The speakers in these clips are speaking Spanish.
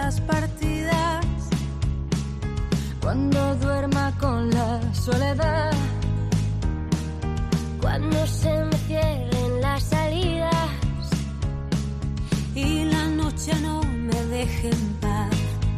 las partidas, cuando duerma con la soledad, cuando se me cierren las salidas y la noche no me deje en paz,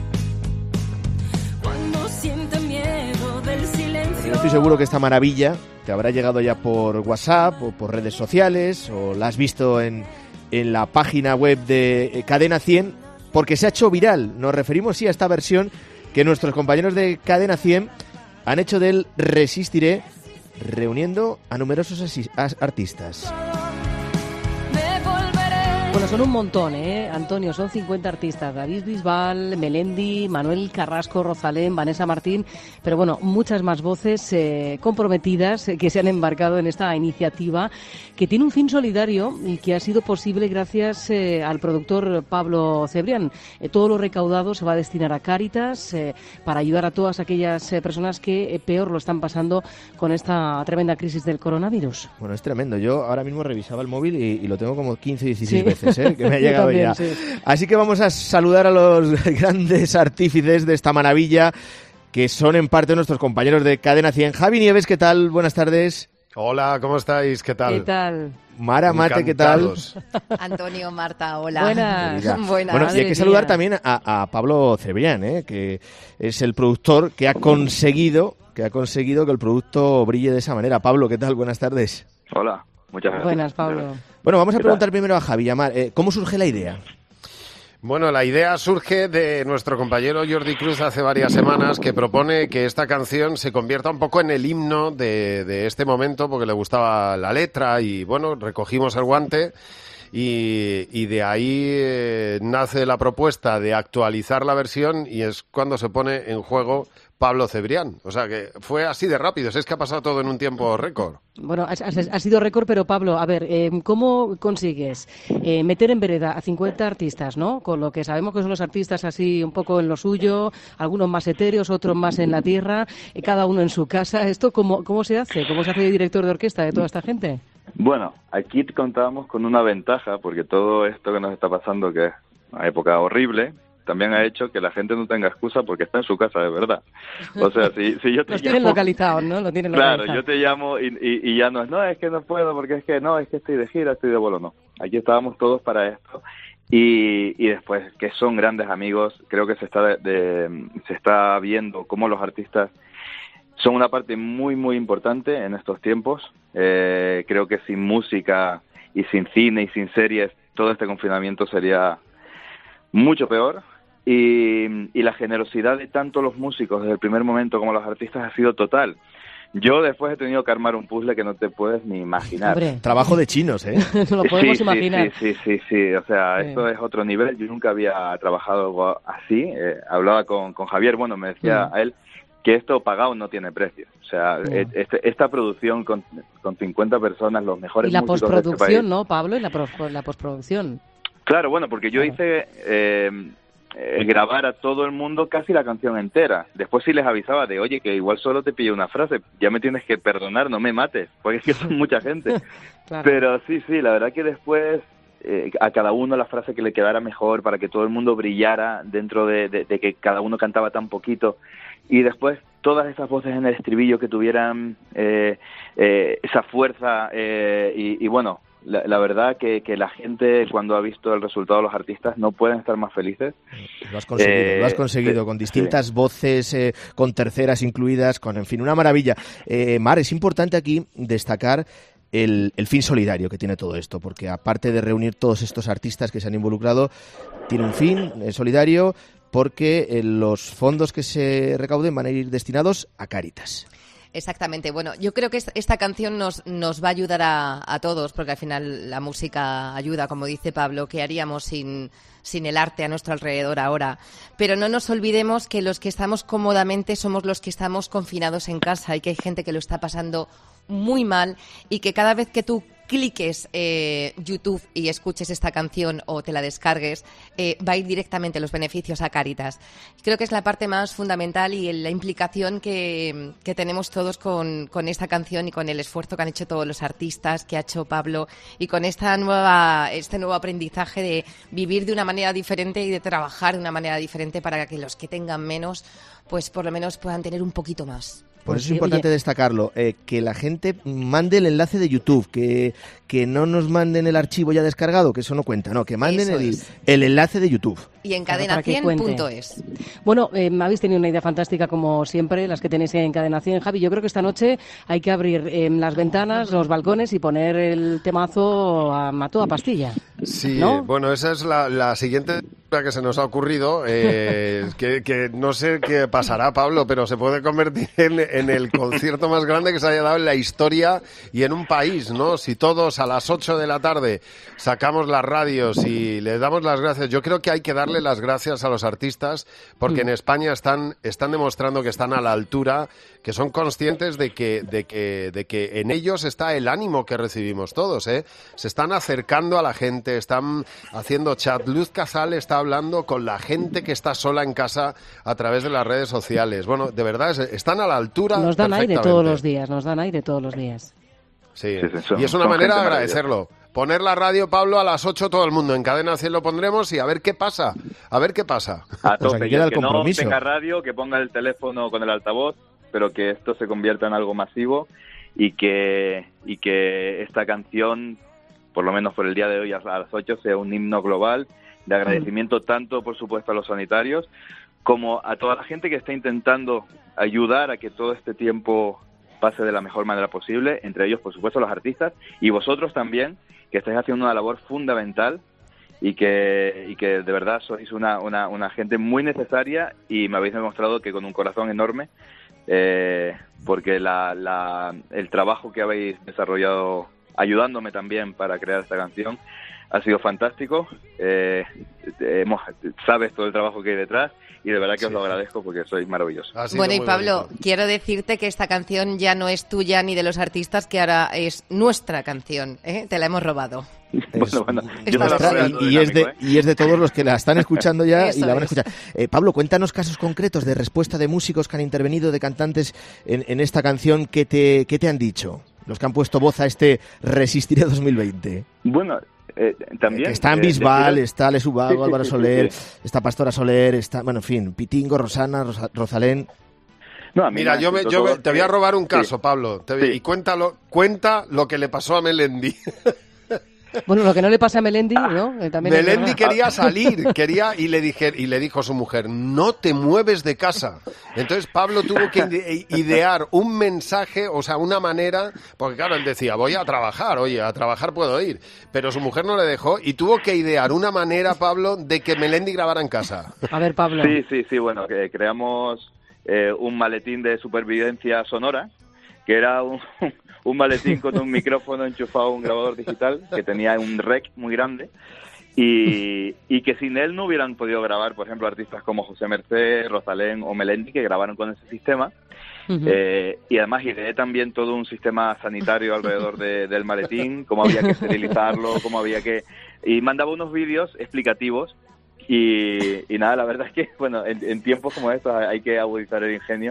cuando sienta miedo del silencio. Yo estoy seguro que esta maravilla te habrá llegado ya por WhatsApp o por redes sociales, o la has visto en la página web de Cadena 100, porque se ha hecho viral. Nos referimos, sí, a esta versión que nuestros compañeros de Cadena 100 han hecho del Resistiré, reuniendo a numerosos artistas. Bueno, son un montón, Antonio, son 50 artistas. David Bisbal, Melendi, Manuel Carrasco, Rosalén, Vanessa Martín, pero bueno, muchas más voces comprometidas que se han embarcado en esta iniciativa que tiene un fin solidario y que ha sido posible gracias al productor Pablo Cebrián. Todo lo recaudado se va a destinar a Cáritas para ayudar a todas aquellas personas que peor lo están pasando con esta tremenda crisis del coronavirus. Bueno, es tremendo. Yo ahora mismo revisaba el móvil y lo tengo como 15, 16 veces. Que me ha llegado también, ya. Sí. Así que vamos a saludar a los grandes artífices de esta maravilla, que son en parte nuestros compañeros de Cadena 100. Javi Nieves, ¿qué tal? Buenas tardes. Hola, ¿cómo estáis? ¿Qué tal? ¿Qué tal? Mara Mate, ¿qué tal? Antonio, Marta, hola. Buenas. Bueno, y hay que saludar también a Pablo Cebrián, que es el productor que ha conseguido que el producto brille de esa manera. Pablo, ¿qué tal? Buenas tardes. Hola. Muchas gracias. Buenas, Pablo. Bueno, vamos a preguntar primero a Javi Amar, ¿cómo surge la idea? Bueno, la idea surge de nuestro compañero Jordi Cruz hace varias semanas, que propone que esta canción se convierta un poco en el himno de este momento, porque le gustaba la letra y, bueno, recogimos el guante y de ahí nace la propuesta de actualizar la versión y es cuando se pone en juego Pablo Cebrián. O sea que fue así de rápido, es que ha pasado todo en un tiempo récord. Bueno, ha sido récord, pero Pablo, a ver, ¿cómo consigues meter en vereda a 50 artistas, ¿no? Con lo que sabemos que son los artistas así un poco en lo suyo, algunos más etéreos, otros más en la tierra, cada uno en su casa. ¿Esto cómo se hace? ¿Cómo se hace de director de orquesta de toda esta gente? Bueno, aquí contábamos con una ventaja, porque todo esto que nos está pasando, que es una época horrible, también ha hecho que la gente no tenga excusa porque está en su casa de verdad. O sea, si yo te Los tienen localizados, ¿no? Lo tienen claro, localizado. yo te llamo y ya no es que no puedo, porque es que estoy de gira, estoy de vuelo, no. Aquí estábamos todos para esto. Y después, que son grandes amigos, creo que se está viendo cómo los artistas son una parte muy, muy importante en estos tiempos. Creo que sin música y sin cine y sin series, todo este confinamiento sería mucho peor. Y la generosidad de tanto los músicos desde el primer momento como los artistas ha sido total. Yo después he tenido que armar un puzzle que no te puedes ni imaginar. Hombre. Trabajo de chinos, ¿eh? No lo podemos imaginar. Sí. O sea, esto es otro nivel. Yo nunca había trabajado algo así. Hablaba con Javier, bueno, me decía a él que esto pagado no tiene precio. O sea, esta producción con 50 personas, los mejores músicos de este país. Y la postproducción, ¿no, Pablo? Y la postproducción. Claro, bueno, porque yo hice grabar a todo el mundo casi la canción entera. Después sí les avisaba de, oye, que igual solo te pillé una frase, ya me tienes que perdonar, no me mates, porque es que son mucha gente. Claro. Pero sí, la verdad que después a cada uno la frase que le quedara mejor para que todo el mundo brillara dentro de que cada uno cantaba tan poquito. Y después todas esas voces en el estribillo que tuvieran esa fuerza y bueno, la verdad que la gente cuando ha visto el resultado de los artistas no pueden estar más felices. Lo has conseguido con distintas voces, con terceras incluidas, en fin, una maravilla. Mar, es importante aquí destacar el fin solidario que tiene todo esto, porque aparte de reunir todos estos artistas que se han involucrado, tiene un fin solidario, porque los fondos que se recauden van a ir destinados a Cáritas. Exactamente. Bueno, yo creo que esta canción nos va a ayudar a todos, porque al final la música ayuda, como dice Pablo. ¿Qué haríamos sin el arte a nuestro alrededor ahora? Pero no nos olvidemos que los que estamos cómodamente somos los que estamos confinados en casa y que hay gente que lo está pasando muy mal y que cada vez que tú cliques YouTube y escuches esta canción o te la descargues, va a ir directamente los beneficios a Cáritas. Creo que es la parte más fundamental y la implicación que tenemos todos con esta canción y con el esfuerzo que han hecho todos los artistas, que ha hecho Pablo, y con este nuevo aprendizaje de vivir de una manera diferente y de trabajar de una manera diferente para que los que tengan menos, pues por lo menos puedan tener un poquito más. Por eso es importante destacarlo, que la gente mande el enlace de YouTube, que no nos manden el archivo ya descargado, que eso no cuenta, no, que manden el enlace de YouTube. Y en cadena100.es. Bueno, habéis tenido una idea fantástica como siempre, las que tenéis en Cadena 100, Javi. Yo creo que esta noche hay que abrir las ventanas, los balcones y poner el temazo a toda pastilla. Sí, ¿no? Bueno, esa es la siguiente que se nos ha ocurrido, que no sé qué pasará, Pablo, pero se puede convertir en el concierto más grande que se haya dado en la historia y en un país, ¿no? Si todos a las 8 de la tarde sacamos las radios y le damos las gracias, yo creo que hay que darle las gracias a los artistas, porque en España están demostrando que están a la altura, que son conscientes de que en ellos está el ánimo que recibimos todos, ¿eh? Se están acercando a la gente, están haciendo chat. Luz Cazal está hablando con la gente que está sola en casa a través de las redes sociales. Bueno, de verdad, están a la altura. Nos dan aire todos los días. Sí, y es una manera de agradecerlo. Poner la radio, Pablo, a las 8 todo el mundo. En Cadena 100 lo pondremos y a ver qué pasa. A tope, y el que no tenga radio, que ponga el teléfono con el altavoz, pero que esto se convierta en algo masivo y que esta canción, por lo menos por el día de hoy a las 8, sea un himno global de agradecimiento tanto, por supuesto, a los sanitarios como a toda la gente que está intentando ayudar a que todo este tiempo pase de la mejor manera posible, entre ellos, por supuesto, los artistas, y vosotros también, que estáis haciendo una labor fundamental y que de verdad sois una gente muy necesaria y me habéis demostrado que con un corazón enorme, porque el trabajo que habéis desarrollado ayudándome también para crear esta canción ha sido fantástico. Sabes todo el trabajo que hay detrás y de verdad que os lo agradezco porque sois maravillosos. Bueno, y Pablo, quiero decirte que esta canción ya no es tuya ni de los artistas, que ahora es nuestra canción, ¿eh? Te la hemos robado. Y es de todos los que la están escuchando ya y la van a escuchar. Pablo, cuéntanos casos concretos de respuesta de músicos que han intervenido, de cantantes en esta canción. ¿Qué te han dicho los que han puesto voz a este Resistiré 2020? Bueno, también está en Bisbal, está Les Ubago, Álvaro Soler, está Pastora Soler, está, bueno, en fin, Pitingo, Rosana, Rosalén. No, mira, yo te voy a robar un caso, Pablo, y cuenta lo que le pasó a Melendi. Bueno, lo que no le pasa a Melendi, ¿no? También Melendi quería salir, y le dijo a su mujer, no te mueves de casa. Entonces Pablo tuvo que idear un mensaje, o sea, una manera, porque claro, él decía, voy a trabajar, oye, a trabajar puedo ir, pero su mujer no le dejó y tuvo que idear una manera, Pablo, de que Melendi grabara en casa. A ver, Pablo. Sí, bueno, que creamos un maletín de supervivencia sonora, que era un maletín con un micrófono enchufado a un grabador digital que tenía un rec muy grande y que sin él no hubieran podido grabar, por ejemplo, artistas como José Mercé, Rosalén o Melendi, que grabaron con ese sistema. Y además ideé también todo un sistema sanitario alrededor del maletín, cómo había que esterilizarlo, y mandaba unos vídeos explicativos. Y nada, la verdad es que, bueno, en tiempos como estos hay que agudizar el ingenio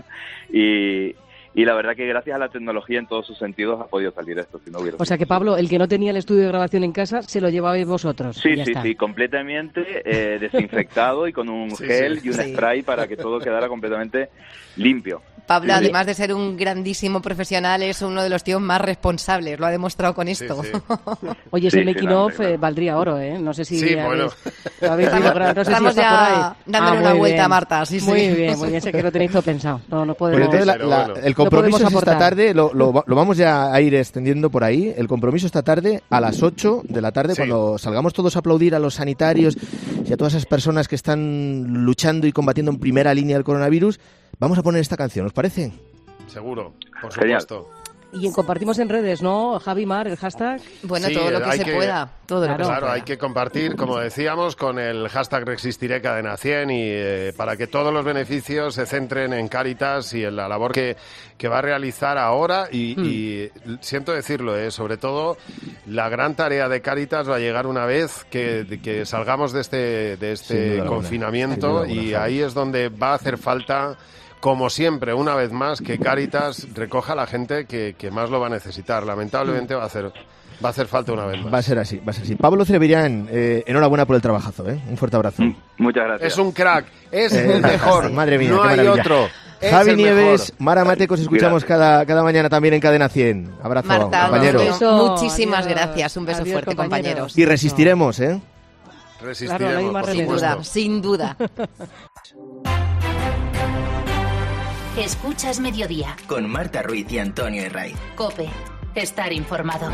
y la verdad que gracias a la tecnología en todos sus sentidos ha podido salir esto. Si no hubiera. O sea que, Pablo, el que no tenía el estudio de grabación en casa, se lo llevabais vosotros. Sí, completamente desinfectado y con un gel y un spray para que todo quedara completamente limpio. Pablo, además de ser un grandísimo profesional, es uno de los tíos más responsables, lo ha demostrado con esto. Sí. Oye, ese making of valdría oro, ¿eh? No sé si bueno. Lo habéis logrado. No sé estamos si está ya por ahí. dándole una vuelta a Marta. Sí. Muy bien, sé que lo tenéis todo pensado. No podemos. Pero entonces el compromiso es esta tarde, lo vamos ya a ir extendiendo por ahí. El compromiso esta tarde a las 8 de la tarde, cuando salgamos todos a aplaudir a los sanitarios y a todas esas personas que están luchando y combatiendo en primera línea el coronavirus. Vamos a poner esta canción, ¿os parece? Seguro, por supuesto. Y compartimos en redes, ¿no, Javi, Mar, el hashtag? Bueno, Sí, todo lo que hay se pueda. Todo lo que se Claro, pueda. hay que compartir, como decíamos, con el hashtag Resistiré Cadena 100 y para que todos los beneficios se centren en Cáritas y en la labor que va a realizar ahora y siento decirlo, sobre todo la gran tarea de Cáritas va a llegar una vez que salgamos de este confinamiento y ahí es donde va a hacer falta, como siempre, una vez más, que Cáritas recoja a la gente que más lo va a necesitar. Lamentablemente va a hacer falta una vez más. Va a ser así. Pablo Cebrián, enhorabuena por el trabajazo, Un fuerte abrazo. Muchas gracias. Es un crack, es el mejor. Madre mía, no qué hay maravilla. otro. Es Javi el Nieves, mejor. Mara Matecos, escuchamos cada mañana también en Cadena 100. Abrazo, Marta, compañero. Antonio, muchísimas gracias. Un beso Adiós, fuerte, compañeros. Y resistiremos, Resistiremos, Claro, no hay más por Sin remedio. supuesto. duda, sin duda. Escuchas Mediodía. Con Marta Ruiz y Antonio Herraiz. COPE. Estar informado.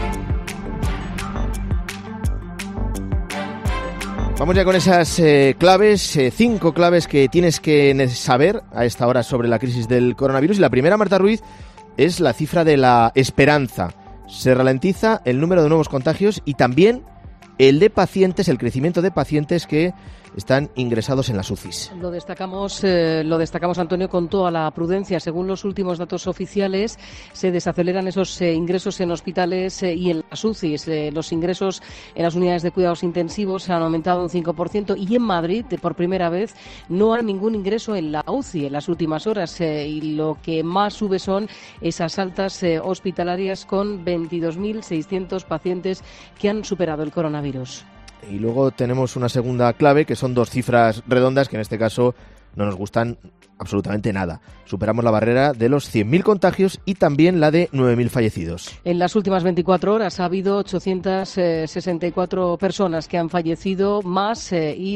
Vamos ya con esas claves, 5 claves que tienes que saber a esta hora sobre la crisis del coronavirus. Y la primera, Marta Ruiz, es la cifra de la esperanza. Se ralentiza el número de nuevos contagios y también el crecimiento de pacientes que están ingresados en las UCIs. Lo destacamos, Antonio, con toda la prudencia. Según los últimos datos oficiales, se desaceleran esos ingresos en hospitales y en las UCIs. Los ingresos en las unidades de cuidados intensivos han aumentado un 5% y en Madrid, por primera vez, no hay ningún ingreso en la UCI en las últimas horas. Y lo que más sube son esas altas hospitalarias con 22.600 pacientes que han superado el coronavirus. Y luego tenemos una segunda clave, que son 2 cifras redondas que en este caso no nos gustan absolutamente nada. Superamos la barrera de los 100.000 contagios y también la de 9.000 fallecidos. En las últimas 24 horas ha habido 864 personas que han fallecido, más y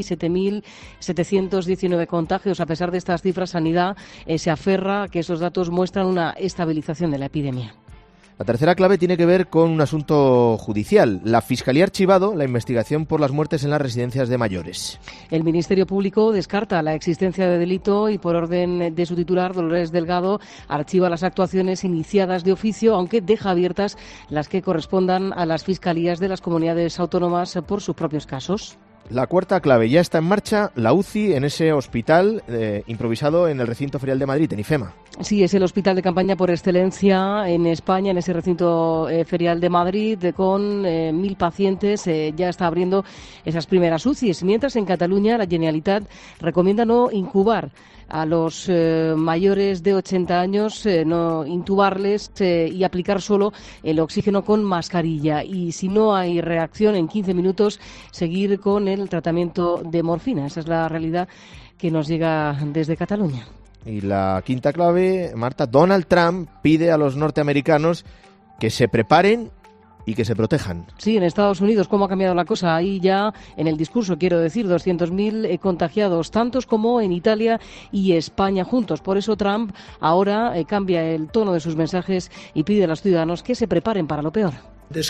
7.719 contagios. A pesar de estas cifras, Sanidad se aferra a que esos datos muestran una estabilización de la epidemia. La tercera clave tiene que ver con un asunto judicial. La Fiscalía ha archivado la investigación por las muertes en las residencias de mayores. El Ministerio Público descarta la existencia de delito y, por orden de su titular, Dolores Delgado, archiva las actuaciones iniciadas de oficio, aunque deja abiertas las que correspondan a las fiscalías de las comunidades autónomas por sus propios casos. La cuarta clave, ya está en marcha la UCI en ese hospital improvisado en el recinto ferial de Madrid, en IFEMA. Sí, es el hospital de campaña por excelencia en España, en ese recinto ferial de Madrid, con 1.000 pacientes. Ya está abriendo esas primeras UCIs, mientras en Cataluña la Generalitat recomienda no incubar a los mayores de 80 años, no intubarles y aplicar solo el oxígeno con mascarilla. Y si no hay reacción, en 15 minutos seguir con el tratamiento de morfina. Esa es la realidad que nos llega desde Cataluña. Y la quinta clave, Marta, Donald Trump pide a los norteamericanos que se preparen y que se protejan. Sí, en Estados Unidos, ¿cómo ha cambiado la cosa? Ahí ya, en el discurso, quiero decir, 200.000 contagiados, tantos como en Italia y España juntos. Por eso Trump ahora cambia el tono de sus mensajes y pide a los ciudadanos que se preparen para lo peor.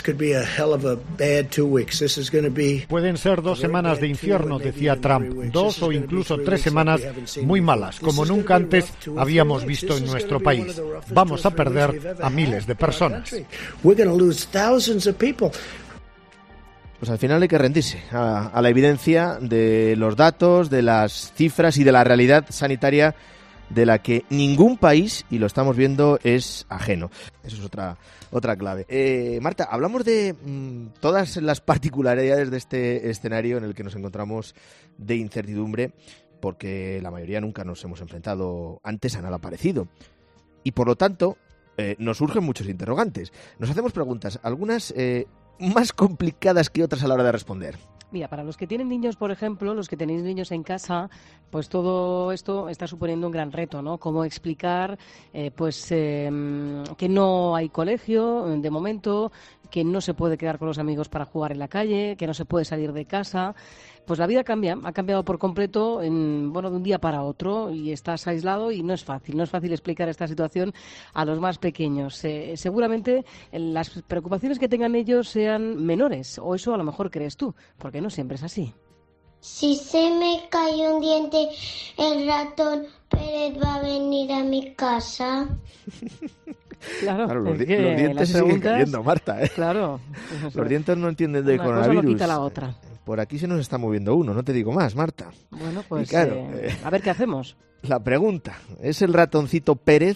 Pueden ser 2 semanas de infierno, decía Trump, 2 o incluso 3 semanas muy malas, como nunca antes habíamos visto en nuestro país. Vamos a perder a miles de personas. Pues al final hay que rendirse a la evidencia de los datos, de las cifras y de la realidad sanitaria de la que ningún país, y lo estamos viendo, es ajeno. Eso es otra clave. Marta, hablamos de todas las particularidades de este escenario en el que nos encontramos de incertidumbre, porque la mayoría nunca nos hemos enfrentado antes a nada parecido. Y por lo tanto, nos surgen muchos interrogantes. Nos hacemos preguntas, algunas más complicadas que otras a la hora de responder. Mira, para los que tienen niños, por ejemplo, los que tenéis niños en casa, pues todo esto está suponiendo un gran reto, ¿no? Cómo explicar, que no hay colegio de momento, que no se puede quedar con los amigos para jugar en la calle, que no se puede salir de casa. Pues la vida ha cambiado por completo de un día para otro y estás aislado y no es fácil explicar esta situación a los más pequeños. Seguramente las preocupaciones que tengan ellos sean menores, o eso a lo mejor crees tú, porque no siempre es así. Si se me cae un diente, el ratón Pérez va a venir a mi casa. Claro, los dientes se siguen cayendo, Marta. Claro. Los dientes no entienden de coronavirus. Una cosa no quita la otra. Por aquí se nos está moviendo uno, no te digo más, Marta. Bueno, pues claro, a ver qué hacemos. La pregunta, ¿es el ratoncito Pérez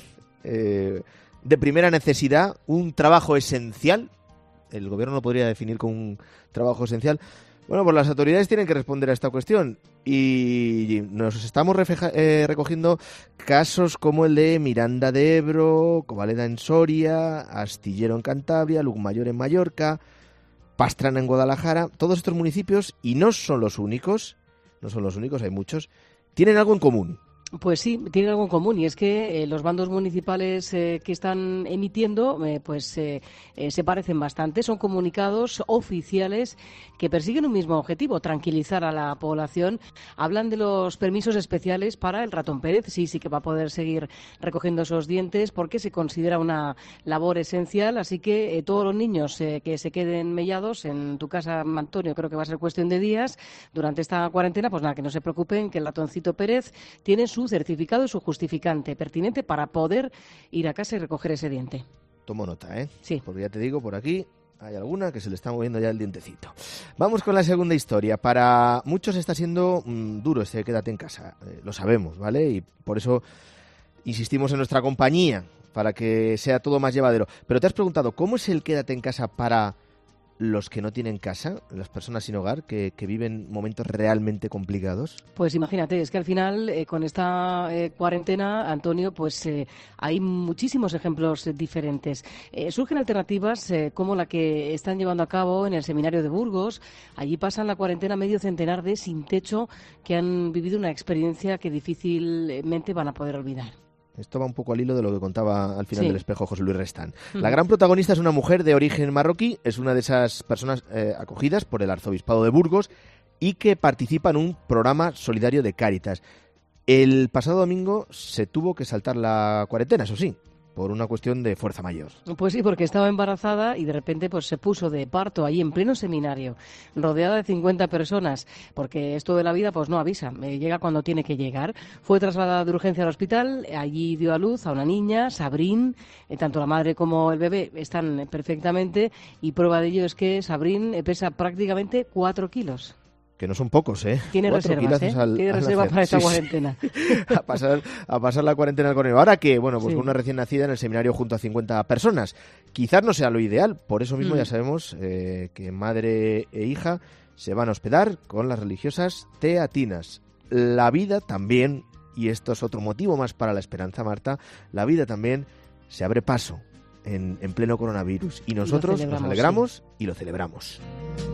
de primera necesidad un trabajo esencial? El gobierno lo podría definir como un trabajo esencial. Bueno, pues las autoridades tienen que responder a esta cuestión y nos estamos recogiendo casos como el de Miranda de Ebro, Covaleda en Soria, Astillero en Cantabria, Llucmayor en Mallorca, Pastrana en Guadalajara. Todos estos municipios, y no son los únicos, hay muchos, tienen algo en común. Pues sí, tienen algo en común, y es que los bandos municipales que están emitiendo se parecen bastante. Son comunicados oficiales que persiguen un mismo objetivo, tranquilizar a la población. Hablan de los permisos especiales para el ratón Pérez. Sí que va a poder seguir recogiendo esos dientes porque se considera una labor esencial. Así que todos los niños que se queden mellados en tu casa, Antonio, creo que va a ser cuestión de días durante esta cuarentena, pues nada, que no se preocupen, que el ratoncito Pérez tiene su certificado y su justificante pertinente para poder ir a casa y recoger ese diente. Tomo nota, ¿eh? Sí. Porque ya te digo, por aquí hay alguna que se le está moviendo ya el dientecito. Vamos con la segunda historia. Para muchos está siendo duro este quédate en casa. Lo sabemos, ¿vale? Y por eso insistimos en nuestra compañía, para que sea todo más llevadero. Pero te has preguntado, ¿cómo es el quédate en casa para los que no tienen casa, las personas sin hogar, que viven momentos realmente complicados? Pues imagínate, es que al final con esta cuarentena, Antonio, pues hay muchísimos ejemplos diferentes. Surgen alternativas como la que están llevando a cabo en el seminario de Burgos. Allí pasan la cuarentena medio centenar de sin techo que han vivido una experiencia que difícilmente van a poder olvidar. Esto va un poco al hilo de lo que contaba al final del espejo José Luis Restán. La gran protagonista es una mujer de origen marroquí, es una de esas personas acogidas por el arzobispado de Burgos y que participa en un programa solidario de Cáritas. El pasado domingo se tuvo que saltar la cuarentena, eso sí, por una cuestión de fuerza mayor. Pues sí, porque estaba embarazada y de repente pues se puso de parto allí en pleno seminario, rodeada de 50 personas, porque esto de la vida pues no avisa, llega cuando tiene que llegar. Fue trasladada de urgencia al hospital, allí dio a luz a una niña, Sabrín, tanto la madre como el bebé están perfectamente y prueba de ello es que Sabrín pesa prácticamente 4 kilos. Que no son pocos, ¿eh? Tiene reservas, Tiene reservas para esta cuarentena. A pasar la cuarentena con él. Ahora que, bueno, pues con una recién nacida en el seminario junto a 50 personas. Quizás no sea lo ideal, por eso mismo ya sabemos que madre e hija se van a hospedar con las religiosas teatinas. La vida también, y esto es otro motivo más para la esperanza, Marta, la vida también se abre paso en pleno coronavirus. Y nosotros nos alegramos y lo celebramos.